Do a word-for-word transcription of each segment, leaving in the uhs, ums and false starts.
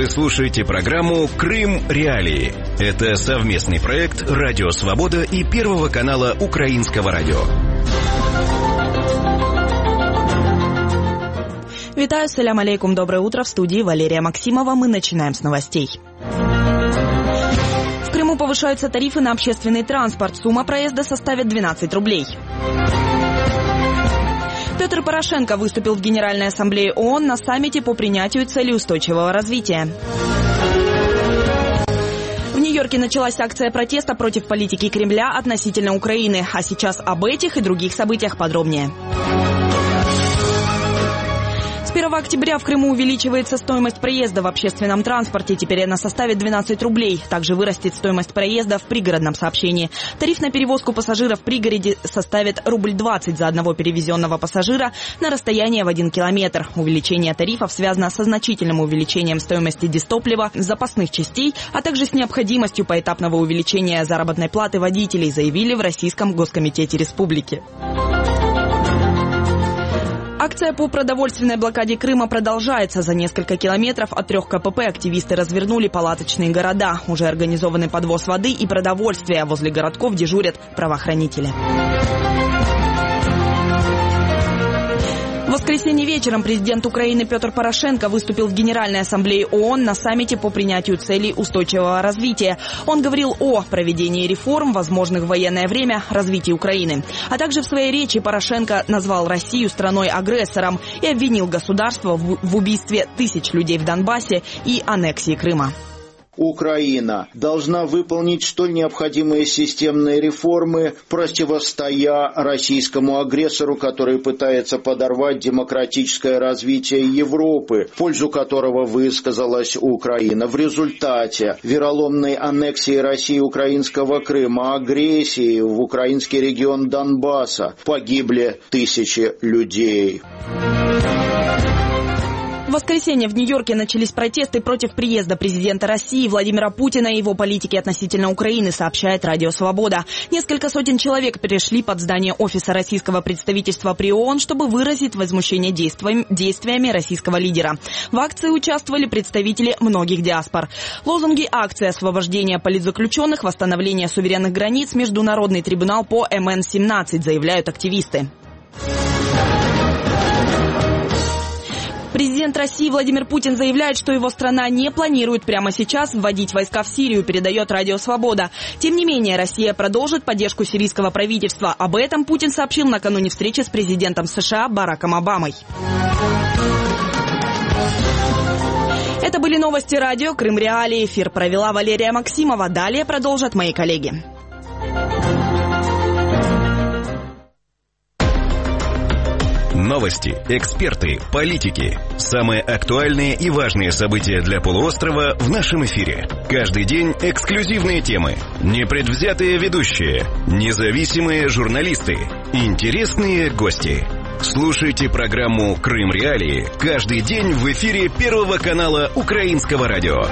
Вы слушаете программу «Крым Реалии». Это совместный проект «Радио Свобода» и Первого канала Украинского радио. Витаю, салям алейкум, доброе утро. В студии Валерия Максимова. Мы начинаем с новостей. В Крыму повышаются тарифы на общественный транспорт. Сумма проезда составит двенадцать рублей. Петр Порошенко выступил в Генеральной ассамблее ООН на саммите по принятию целей устойчивого развития. В Нью-Йорке началась акция протеста против политики Кремля относительно Украины. А сейчас об этих и других событиях подробнее. С первого октября в Крыму увеличивается стоимость проезда в общественном транспорте. Теперь она составит двенадцать рублей. Также вырастет стоимость проезда в пригородном сообщении. Тариф на перевозку пассажиров в пригороде составит рубль двадцать за одного перевезенного пассажира на расстояние в один километр. Увеличение тарифов связано со значительным увеличением стоимости дистоплива, запасных частей, а также с необходимостью поэтапного увеличения заработной платы водителей, заявили в Российском Госкомитете Республики. Акция по продовольственной блокаде Крыма продолжается. За несколько километров от трех ка пэ пэ активисты развернули палаточные города. Уже организованы подвоз воды и продовольствия. Возле городков дежурят правоохранители. В воскресенье вечером президент Украины Петр Порошенко выступил в Генеральной ассамблее ООН на саммите по принятию целей устойчивого развития. Он говорил о проведении реформ, возможных в военное время, развитии Украины. А также в своей речи Порошенко назвал Россию страной-агрессором и обвинил государство в убийстве тысяч людей в Донбассе и аннексии Крыма. Украина должна выполнить столь необходимые системные реформы, противостоя российскому агрессору, который пытается подорвать демократическое развитие Европы, в пользу которого высказалась Украина. В результате вероломной аннексии России украинского Крыма, агрессии в украинский регион Донбасса погибли тысячи людей. В воскресенье в Нью-Йорке начались протесты против приезда президента России Владимира Путина и его политики относительно Украины, сообщает Радио Свобода. Несколько сотен человек пришли под здание офиса российского представительства при ООН, чтобы выразить возмущение действиями, действиями российского лидера. В акции участвовали представители многих диаспор. Лозунги акции: освобождение политзаключенных, восстановление суверенных границ, Международный трибунал по эм эн семнадцать, заявляют активисты. Президент России Владимир Путин заявляет, что его страна не планирует прямо сейчас вводить войска в Сирию, передает Радио Свобода. Тем не менее, Россия продолжит поддержку сирийского правительства. Об этом Путин сообщил накануне встречи с президентом США Бараком Обамой. Это были новости радио «Крым Реалии». Эфир провела Валерия Максимова. Далее продолжат мои коллеги. Новости, эксперты, политики. Самые актуальные и важные события для полуострова в нашем эфире. Каждый день эксклюзивные темы, непредвзятые ведущие, независимые журналисты, интересные гости. Слушайте программу «Крым Реалии» каждый день в эфире Первого канала Украинского радио.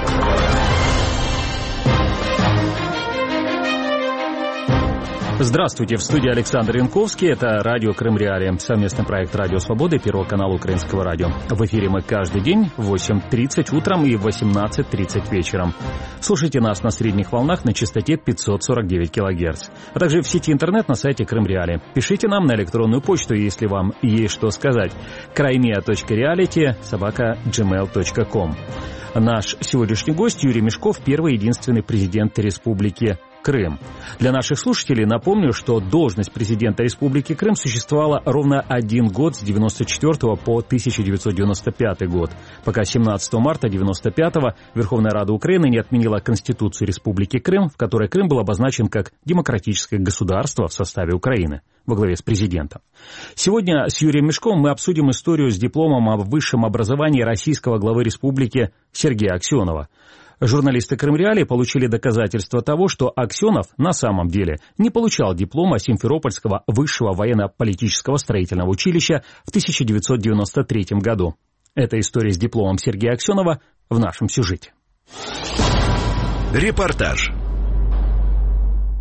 Здравствуйте, в студии Александр Янковский. Это радио «Крым Реалии», совместный проект Радио Свободы и Первого канала Украинского радио. В эфире мы каждый день в восемь тридцать утром и в восемнадцать тридцать вечером. Слушайте нас на средних волнах на частоте пятьсот сорок девять килогерц, а также в сети интернет на сайте Крым Реалии. Пишите нам на электронную почту, если вам есть что сказать. краймия точка реалити собака джимейл точка ком. Наш сегодняшний гость Юрий Мешков, первый и единственный президент Республики Крым. Для наших слушателей напомню, что должность президента Республики Крым существовала ровно один год, с девяносто четвёртого по тысяча девятьсот девяносто пятый год, пока семнадцатого марта девяносто пятого Верховная Рада Украины не отменила Конституцию Республики Крым, в которой Крым был обозначен как демократическое государство в составе Украины во главе с президентом. Сегодня с Юрием Мешковым мы обсудим историю с дипломом о высшем образовании российского главы республики Сергея Аксенова. Журналисты Крым Реалии получили доказательства того, что Аксенов на самом деле не получал диплома Симферопольского высшего военно-политического строительного училища в тысяча девятьсот девяносто третьем году. Это история с дипломом Сергея Аксенова в нашем сюжете. Репортаж.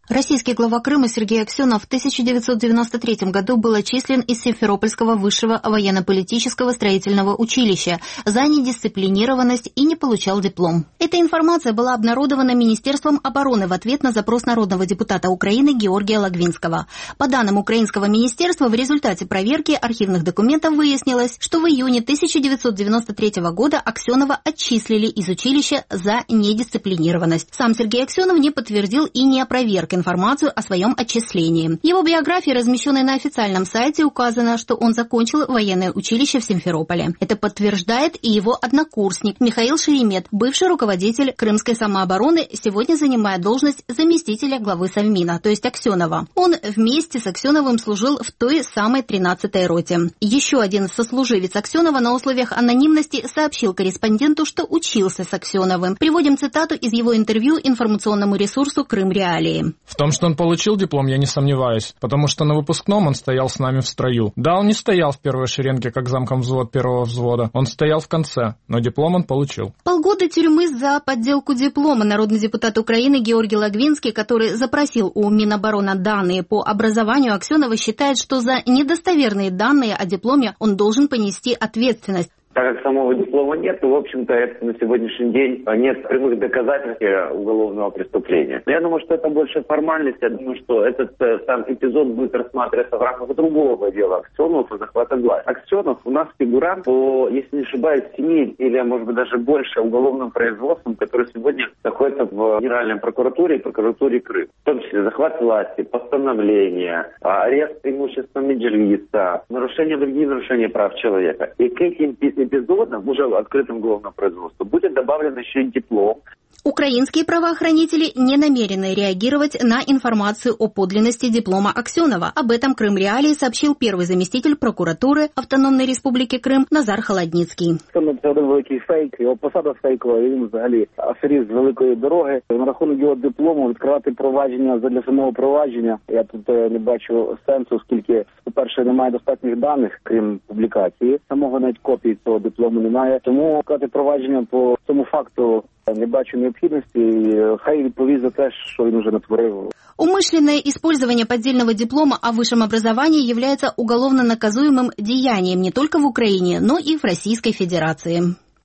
Российский глава Крыма Сергей Аксенов в тысяча девятьсот девяносто третьем году был отчислен из Симферопольского высшего военно-политического строительного училища за недисциплинированность и не получал диплом. Эта информация была обнародована Министерством обороны в ответ на запрос народного депутата Украины Георгия Логвинского. По данным украинского министерства, в результате проверки архивных документов выяснилось, что в июне тысяча девятьсот девяносто третьего года Аксенова отчислили из училища за недисциплинированность. Сам Сергей Аксенов не подтвердил и не опроверг информацию о своем отчислении. В его биографии, размещенной на официальном сайте, указано, что он закончил военное училище в Симферополе. Это подтверждает и его однокурсник Михаил Шеремет, бывший руководитель Крымской самообороны, сегодня занимает должность заместителя главы Совмина, то есть Аксенова. Он вместе с Аксеновым служил в той самой тринадцатой роте. Еще один сослуживец Аксенова на условиях анонимности сообщил корреспонденту, что учился с Аксеновым. Приводим цитату из его интервью информационному ресурсу «Крым Реалии». В том, что он получил диплом, я не сомневаюсь, потому что на выпускном он стоял с нами в строю. Да, он не стоял в первой шеренге, как замкомвзвод первого взвода, он стоял в конце, но диплом он получил. Полгода тюрьмы за подделку диплома. Народный депутат Украины Георгий Логвинский, который запросил у Минобороны данные по образованию Аксенова, считает, что за недостоверные данные о дипломе он должен понести ответственность. Так как самого диплома нет, то, в общем-то, это на сегодняшний день нет прямых доказательств уголовного преступления. Но я думаю, что это больше формальность. Я думаю, что этот э, сам эпизод будет рассматриваться в рамках другого дела Аксенова по захвату власти. Аксенов у нас фигурант по, если не ошибаюсь, семи или, может быть, даже больше уголовным производством, которые сегодня находятся в Генеральной прокуратуре и прокуратуре Крыма. В том числе захват власти, постановление, арест имущества Меджлиса, нарушение других нарушений прав человека. И к этим эпизодам, уже в открытом уголовном производстве, будет добавлен еще и диплом. Украинские правоохранители не намерены реагировать на информацию о подлинности диплома Аксенова. Об этом Крым Реалии сообщил первый заместитель прокуратуры Автономной Республики Крим Назар Холодницький. Це один великий фейк, його посада фейкова, і він взагалі аферіст з великої дороги. На рахунок його диплому відкривати провадження задля самого провадження. Я тут не бачу сенсу, оскільки, по-перше, немає достатніх даних, крім публікації. Самого навіть копії цього диплому немає. Тому відкривати провадження по цьому факту не бачу необхідності, хай відповість за те, що він уже натворив. Умышленное использование поддельного диплома о высшем образовании является уголовно наказуемым деянием не только в Украине, но и в Российской Федерации.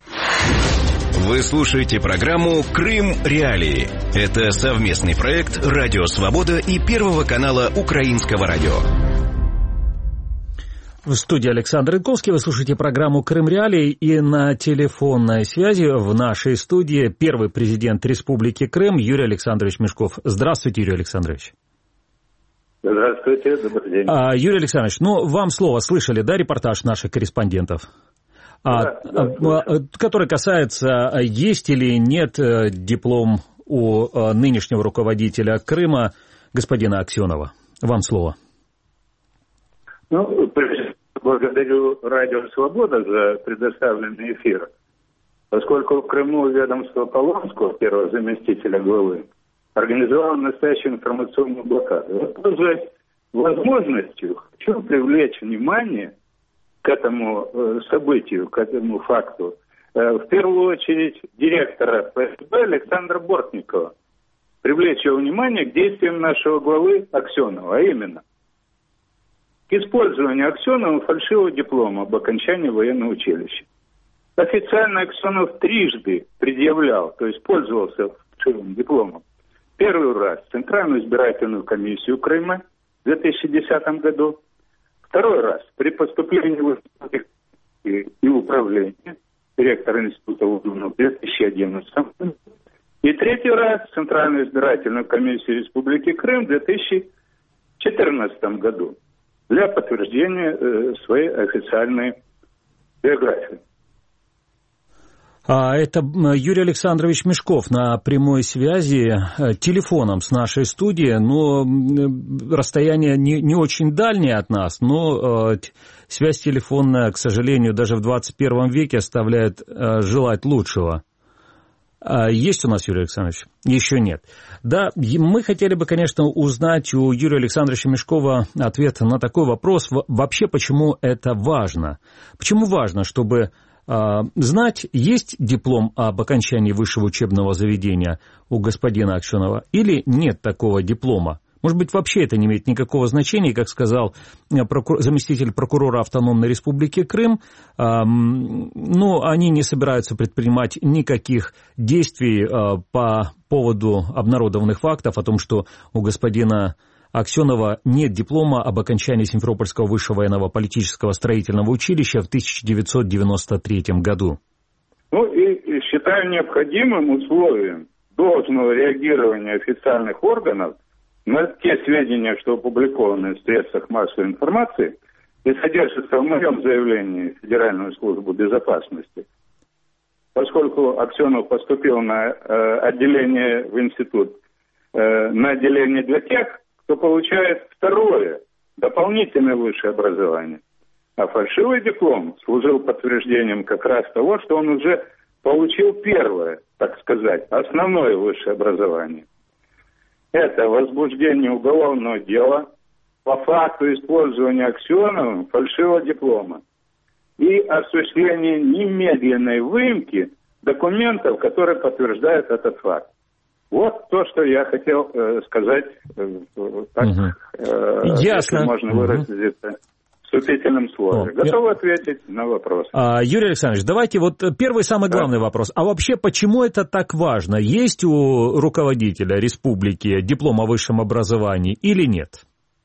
Вы слушаете программу «Крым Реалии». Это совместный проект «Радио Свобода» и Первого канала Украинского радио. В студии Александр Рынковский. Вы слушаете программу «Крым Реалии», и на телефонной связи в нашей студии первый президент Республики Крым Юрий Александрович Мешков. Здравствуйте, Юрий Александрович. Здравствуйте, добрый день. А, Юрий Александрович, ну, вам слово, слышали, да, репортаж наших корреспондентов? Да, а, да, а, который касается, есть или нет диплом у нынешнего руководителя Крыма, господина Аксенова. Вам слово. Ну, благодарю Радио Свобода за предоставленный эфир. Поскольку в Крыму ведомство Полонского, первого заместителя главы, организовало настоящую информационную блокаду. Вот, пользуясь возможностью, хочу привлечь внимание к этому э, событию, к этому факту. Э, в первую очередь директора ФСБ Александра Бортникова. Привлечь его внимание к действиям нашего главы Аксенова, а именно к использованию Аксеновым фальшивого диплома об окончании военного училища. Официально Аксенов трижды предъявлял, то есть пользовался фальшивым дипломом. Первый раз в Центральную избирательную комиссию Крыма в две тысячи десятом году. Второй раз при поступлении в институт и управление директора института в две тысячи одиннадцатом году. И третий раз в Центральную избирательную комиссию Республики Крым в две тысячи четырнадцатом году для подтверждения э, своей официальной биографии. Это Юрий Александрович Мешков на прямой связи телефоном с нашей студией, но расстояние не, не очень дальнее от нас, но связь телефонная, к сожалению, даже в двадцать первом веке оставляет желать лучшего. Есть у нас Юрий Александрович? Еще нет. Да, мы хотели бы, конечно, узнать у Юрия Александровича Мешкова ответ на такой вопрос. Вообще, почему это важно? Почему важно, чтобы знать, есть диплом об окончании высшего учебного заведения у господина Аксенова или нет такого диплома? Может быть, вообще это не имеет никакого значения, как сказал прокур... заместитель прокурора Автономной Республики Крым, эм, ну, они не собираются предпринимать никаких действий э, по поводу обнародованных фактов о том, что у господина Аксенова нет диплома об окончании Симферопольского высшего военно-политического строительного училища в тысяча девятьсот девяносто третьем году. Ну и считаю необходимым условием должного реагирования официальных органов на те сведения, что опубликованы в средствах массовой информации и содержатся в моем заявлении в Федеральную службу безопасности, поскольку Аксенов поступил на э, отделение в институт, э, на отделение для тех, кто получает второе, дополнительное высшее образование. А фальшивый диплом служил подтверждением как раз того, что он уже получил первое, так сказать, основное высшее образование. Это возбуждение уголовного дела по факту использования Аксеновым фальшивого диплома и осуществление немедленной выемки документов, которые подтверждают этот факт. Вот то, что я хотел э, сказать, э, так, угу. э, Ясно. если можно выразить это в вступительном слове. О, Готовы я... ответить на вопрос. А, Юрий Александрович, давайте вот первый самый главный да. вопрос. А вообще, почему это так важно? Есть у руководителя республики диплом о высшем образовании или нет?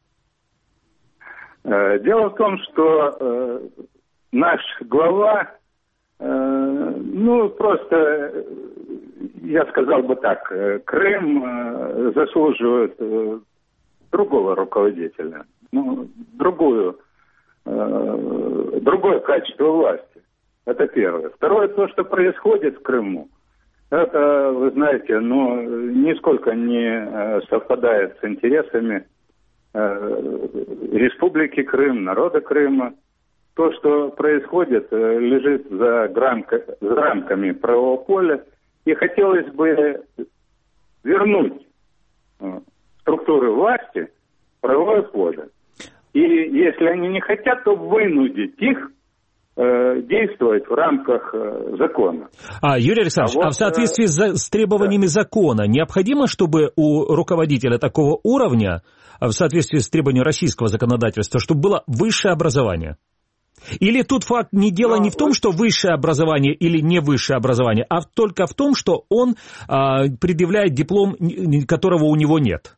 Э, дело в том, что э, наш глава, э, ну, просто... Я сказал бы так, Крым э, заслуживает э, другого руководителя, ну, другую, э, другое качество власти. Это первое. Второе, то, что происходит в Крыму, это, вы знаете, ну, нисколько не совпадает с интересами э, Республики Крым, народа Крыма. То, что происходит, э, лежит за, грамка, за рамками правового поля. И хотелось бы вернуть структуры власти в правовое поле. И если они не хотят, то вынудить их э, действовать в рамках э, закона. А, Юрий Александрович, а, вот, а в соответствии с, с требованиями да. закона необходимо, чтобы у руководителя такого уровня, в соответствии с требованием российского законодательства, чтобы было высшее образование? Или тут факт не дело Но, не в том, что высшее образование или не высшее образование, а только в том, что он а, предъявляет диплом, которого у него нет?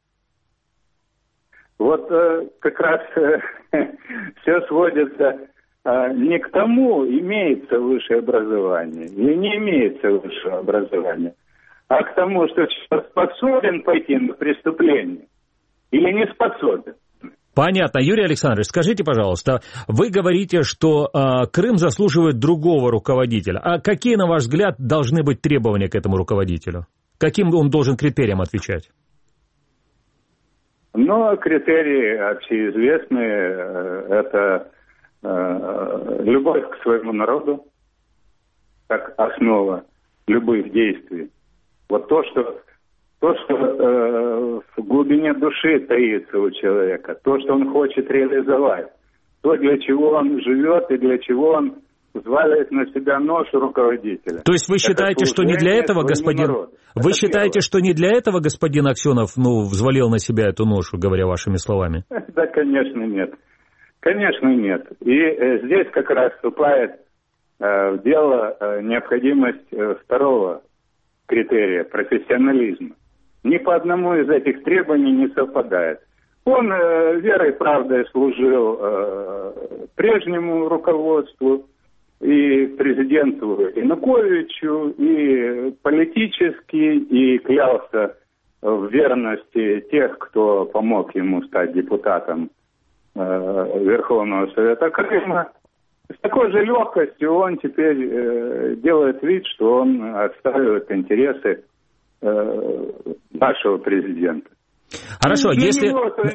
Вот э, как раз э, все сводится э, не к тому, имеется высшее образование или не имеется высшее образование, а к тому, что способен пойти на преступление или не способен. Понятно. Юрий Александрович, скажите, пожалуйста, вы говорите, что э, Крым заслуживает другого руководителя. А какие, на ваш взгляд, должны быть требования к этому руководителю? Каким он должен критериям отвечать? Ну, критерии общеизвестные. Это э, любовь к своему народу, как основа любых действий. Вот то, что... То, что э, в глубине души таится у человека, то, что он хочет реализовать, то, для чего он живет и для чего он взваливает на себя ношу руководителя. То есть вы считаете, что не для этого господин... Народу. Вы Это считаете, первое. Что не для этого господин Аксенов, ну, взвалил на себя эту ношу, говоря вашими словами? Да, конечно, нет. Конечно, нет. И э, здесь как раз вступает э, в дело э, необходимость э, второго критерия – профессионализма. Ни по одному из этих требований не совпадает. Он э, верой и правдой служил э, прежнему руководству, и президенту Януковичу, и политически, и клялся в верности тех, кто помог ему стать депутатом э, Верховного Совета Крыма. С такой же легкостью он теперь э, делает вид, что он отстаивает интересы нашего президента. Хорошо, Для если... него это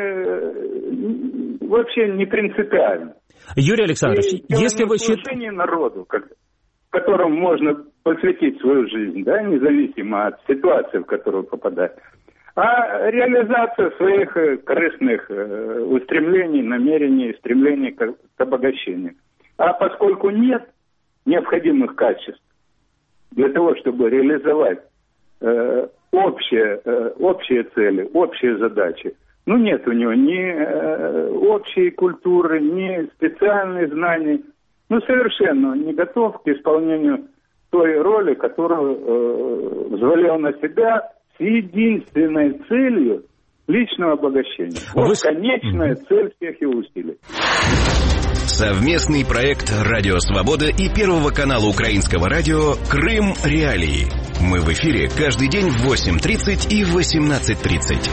не, вообще не принципиально. Юрий Александрович, и если вы считаете... народу, как, которому можно посвятить свою жизнь, да, независимо от ситуации, в которую попадает, а реализация своих корыстных устремлений, намерений, стремлений к обогащению. А поскольку нет необходимых качеств для того, чтобы реализовать э, общие, э, общие цели, общие задачи. Ну, нет у него ни э, общей культуры, ни специальных знаний. Ну, совершенно не готов к исполнению той роли, которую э, взвалил на себя с единственной целью личного обогащения. Вот Вы... конечная цель всех его усилий. Совместный проект «Радио Свобода» и Первого канала Украинского радио «Крым Реалии». Мы в эфире каждый день в восемь тридцать и восемнадцать тридцать.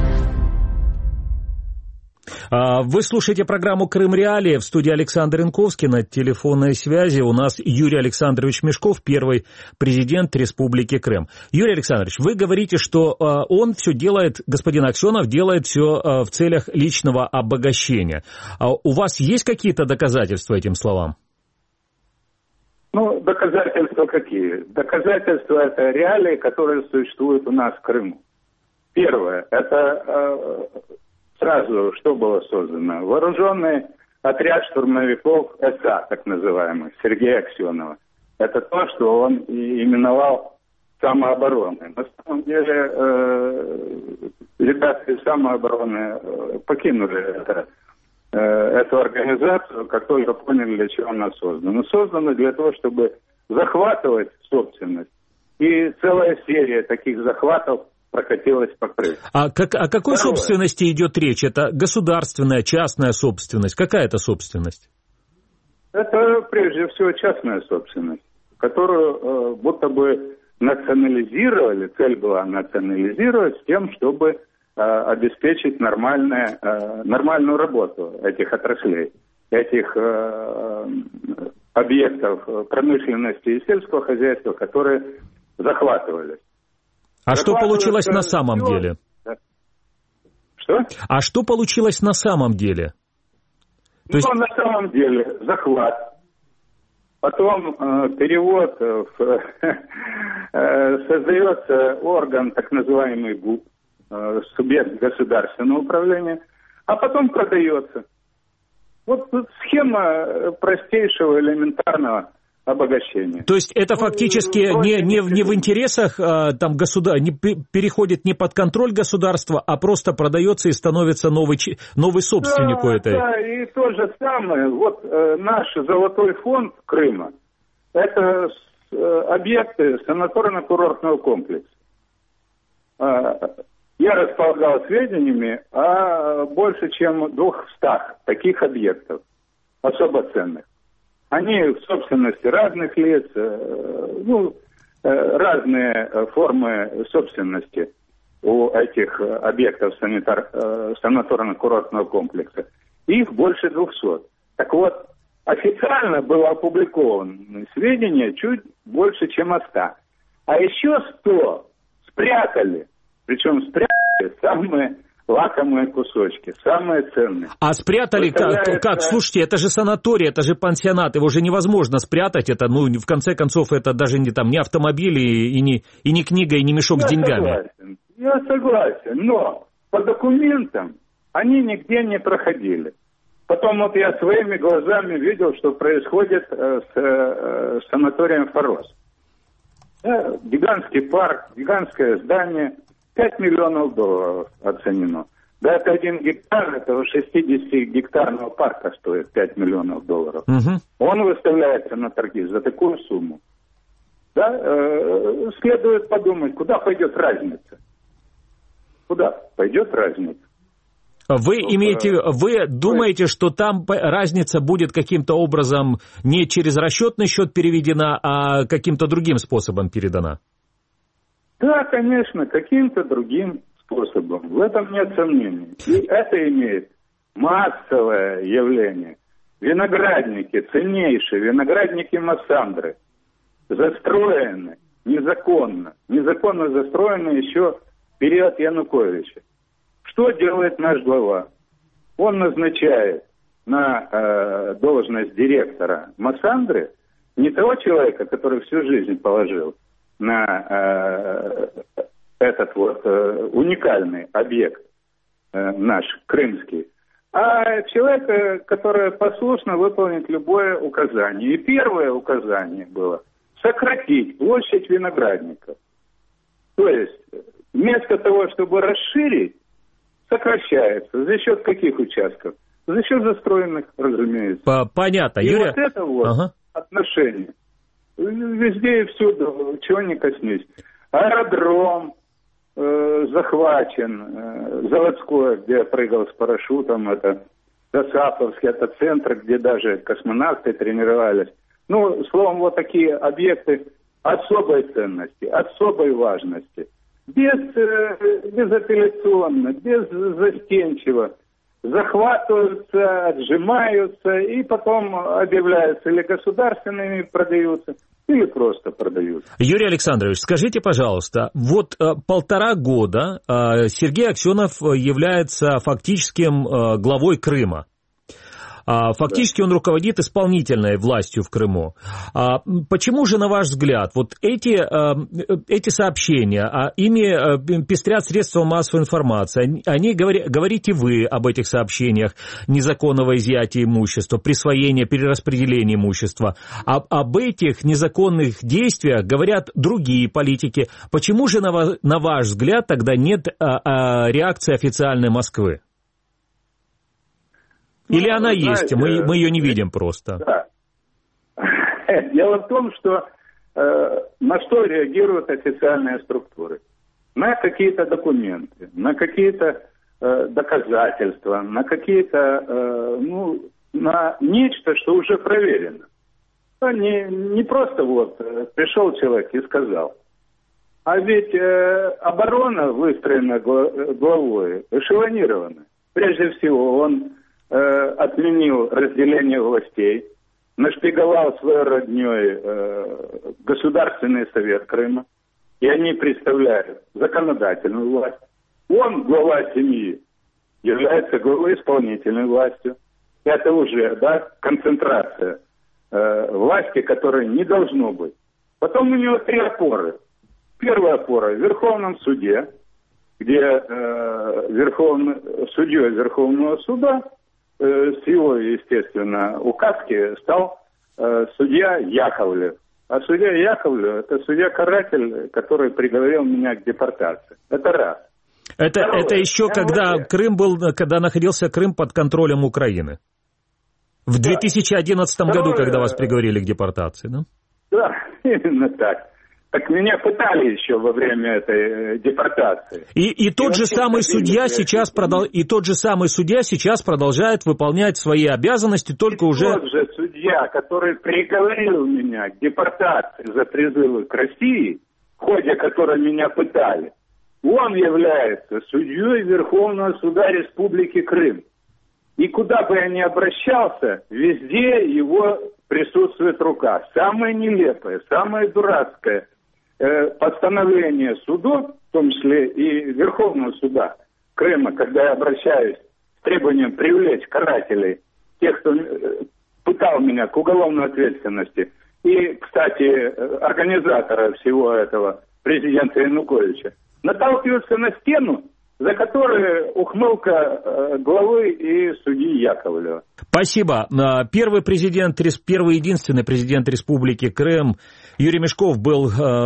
Вы слушаете программу «Крым Реалии». В студии Александр Янковский. На телефонной связи у нас Юрий Александрович Мешков, первый президент Республики Крым. Юрий Александрович, вы говорите, что он все делает, господин Аксенов делает все в целях личного обогащения. У вас есть какие-то доказательства этим словам? Ну, доказательства какие? Доказательства — это реалии, которые существуют у нас в Крыму. Первое — это... Сразу что было создано? Вооруженный отряд штурмовиков СА, так называемый, Сергея Аксенова. Это то, что он и именовал самообороной. На самом деле э, ребята из самообороны э, покинули это, э, эту организацию, как только поняли, для чего она создана. Но создана для того, чтобы захватывать собственность. И целая серия таких захватов прокатилась по Крыму. А как, о какой Второе. собственности идет речь? Это государственная, частная собственность? Какая это собственность? Это прежде всего частная собственность, которую э, будто бы национализировали. Цель была национализировать с тем, чтобы э, обеспечить нормальное, э, нормальную работу этих отраслей, этих э, объектов промышленности и сельского хозяйства, которые захватывались. А что получилось на самом все... деле? Что? А что получилось на самом деле? То есть... Ну, на самом деле захват, потом э, перевод, в, э, создается орган, так называемый ГУП, э, субъект государственного управления, а потом продается. Вот схема простейшего, элементарного обогащения. То есть это фактически ну, не, не, не в интересах а, там, государ... не переходит не под контроль государства, а просто продается и становится новый, новый собственник да, этой. Да, и то же самое. Вот э, наш золотой фонд Крыма — это э, объекты санаторно-курортного комплекса. Э, я располагал сведениями о больше чем двухстах таких объектов, особо ценных. Они в собственности разных лиц, ну, разные формы собственности у этих объектов санитар, санаторно-курортного комплекса. Их больше двухсот. Так вот, официально было опубликовано сведения чуть больше, чем о ста. А еще сто спрятали, причем спрятали самые... лакомые кусочки, самые ценные. А спрятали как, как? Слушайте, это же санаторий, это же пансионат, его же невозможно спрятать. Это, ну, в конце концов, это даже не там, не автомобиль и не, и не книга, и не мешок я с деньгами. Согласен, я согласен, но по документам они нигде не проходили. Потом вот я своими глазами видел, что происходит э, с э, санаторием «Форос». Да, гигантский парк, гигантское здание. пять миллионов долларов оценено. Да, это один гектар, это шестидесятигектарного парка стоит пять миллионов долларов. Угу. Он выставляется на торги за такую сумму. Да, э, следует подумать, куда пойдет разница. Куда пойдет разница? Вы имеете, вы думаете, что там разница будет каким-то образом не через расчетный счет переведена, а каким-то другим способом передана? Да, конечно, каким-то другим способом. В этом нет сомнений. И это имеет массовое явление. Виноградники, ценнейшие виноградники Массандры, застроены незаконно. Незаконно застроены еще в период Януковича. Что делает наш глава? Он назначает на э, должность директора Массандры не того человека, который всю жизнь положил на э, этот вот э, уникальный объект э, наш, крымский, а человек, который послушно выполнит любое указание. И первое указание было сократить площадь виноградников. То есть вместо того, чтобы расширить, сокращается. За счет каких участков? За счет застроенных, разумеется. Понятно. И Юрий... вот это вот ага. отношение. Везде и всюду, чего не коснись. Аэродром э, захвачен, э, заводской, где я прыгал с парашютом, это Досаповский, это центр, где даже космонавты тренировались. Ну, словом, вот такие объекты особой ценности, особой важности. Без, э, безапелляционно, беззастенчиво захватываются, отжимаются и потом объявляются или государственными, продаются, или просто продаются. Юрий Александрович, скажите, пожалуйста, вот э, полтора года э, Сергей Аксенов является фактическим э, главой Крыма. Фактически он руководит исполнительной властью в Крыму. Почему же, на ваш взгляд, вот эти, эти сообщения, а ими пестрят средства массовой информации, они, говорите вы об этих сообщениях, незаконного изъятия имущества, присвоения, перераспределения имущества, а об этих незаконных действиях говорят другие политики. Почему же, на ваш взгляд, тогда нет реакции официальной Москвы? Или ну, она знаете, есть, мы, мы ее не видим просто. Да. Дело в том, что э, на что реагируют официальные структуры? На какие-то документы, на какие-то э, доказательства, на какие-то, э, ну, на нечто, что уже проверено. Не, не просто вот э, пришел человек и сказал. А ведь э, оборона выстроена главой, эшелонирована. Прежде всего, он отменил разделение властей, нашпиговал своей родней э, Государственный совет Крыма, и они представляют законодательную власть. Он, глава семьи, является главой исполнительной властью. Это уже, да, концентрация э, власти, которой не должно быть. Потом у него три опоры. Первая опора в Верховном суде, где э, верховный, судьей Верховного суда с его, естественно, указки стал э, судья Яковлев. А судья Яковлев – это судья-каратель, который приговорил меня к депортации. Это раз. Это, это еще когда вообще... Крым был, когда находился Крым под контролем Украины. В да. две тысячи одиннадцатом Второе... году, когда вас приговорили к депортации, да? Да, именно так. Так меня пытали еще во время этой депортации. И, и тот и же самый судья сейчас продол... и тот же самый судья сейчас продолжает выполнять свои обязанности, только и уже. Тот же судья, который приговорил меня к депортации за призывы к России, в ходе которой меня пытали, он является судьей Верховного суда Республики Крым. И куда бы я ни обращался, везде его присутствует рука. Самое нелепое, самое дурацкое постановление судов, в том числе и Верховного суда Крыма, когда я обращаюсь с требованием привлечь карателей, тех, кто пытал меня, к уголовной ответственности, и, кстати, организатора всего этого, президента Януковича, наталкиваются на стену, за которой ухмылка главы и судьи Яковлева. Спасибо. Первый президент, первый единственный президент Республики Крым Юрий Мешков был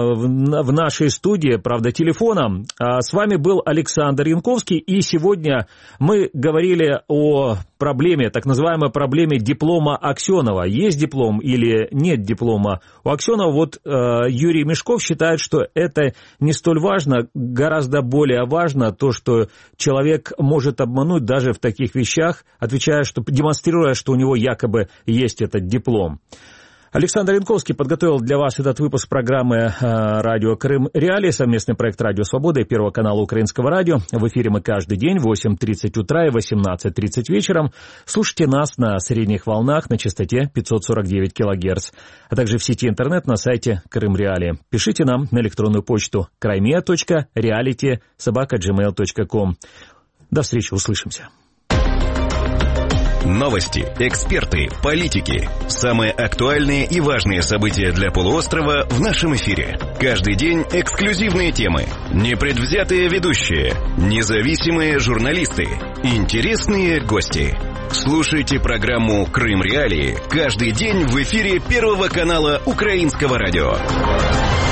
в нашей студии, правда, телефоном. С вами был Александр Янковский, и сегодня мы говорили о проблеме, так называемой проблеме диплома Аксенова. Есть диплом или нет диплома у Аксенова? Вот Юрий Мешков считает, что это не столь важно, гораздо более важно то, что человек может обмануть даже в таких вещах, отвечая, что демонстрируя, что у него якобы есть этот диплом. Александр Янковский подготовил для вас этот выпуск программы «Радио Крым Реалии», совместный проект «Радио Свобода» и Первого канала Украинского радио. В эфире мы каждый день в восемь тридцать утра и восемнадцать тридцать вечером. Слушайте нас на средних волнах на частоте пятьсот сорок девять килогерц, а также в сети интернет на сайте Крым Реалии. Пишите нам на электронную почту краймия точка реалити собака джи мейл точка ком. До встречи, услышимся. Новости, эксперты, политики. Самые актуальные и важные события для полуострова в нашем эфире. Каждый день эксклюзивные темы, непредвзятые ведущие, независимые журналисты, интересные гости. Слушайте программу «Крым Реалии» каждый день в эфире Первого канала Украинского радио.